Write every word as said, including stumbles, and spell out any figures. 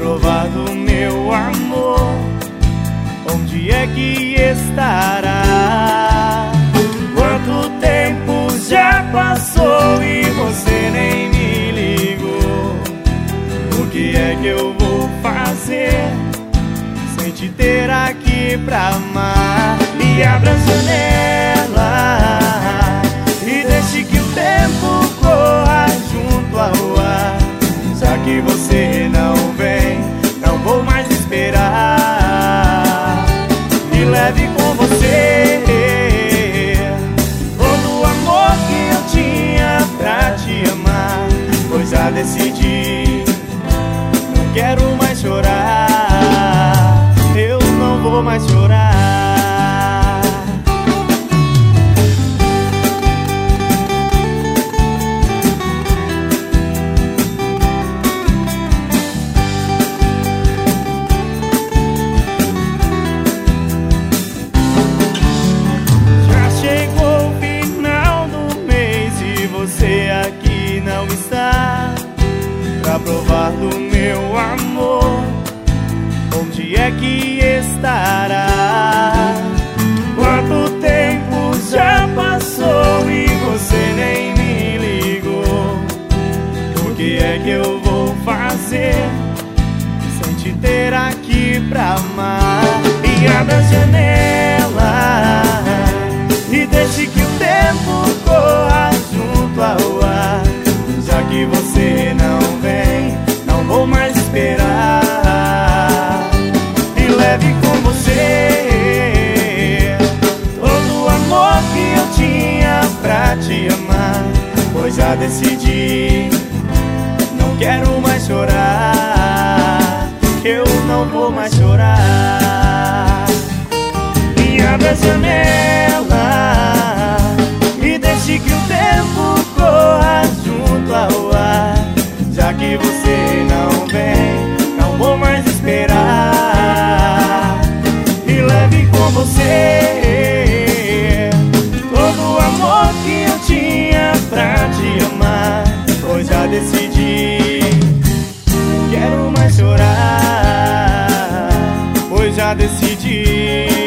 provar do meu amor, onde é que estará? Quanto tempo já passou e você nem me ligou? O que é que eu vou fazer sem te ter aqui pra amar? E abra a janela e deixe que o tempo corra junto ao ar. Já que você não vem, não vou mais esperar. Me leve com você todo o amor que eu tinha pra te amar, pois já decidi, não quero mais chorar. Eu não vou mais chorar. Você aqui não está pra provar do meu amor, onde é que estará? Quanto tempo já passou e você nem me ligou? O que é que eu vou fazer sem te ter aqui pra amar? E abra a janela e deixe que o tempo corra junto ao ar. Já que você não vem, não vou mais esperar. E leve com você todo o amor que eu tinha pra te amar, pois já decidi, não quero mais chorar. Eu não vou mais chorar. E abra a janela e deixe que o tempo corra junto ao ar. Já que você não vem, não vou mais esperar. E leve com você todo o amor que eu tinha pra te amar, pois já decidi, não quero mais chorar. Pois já decidi,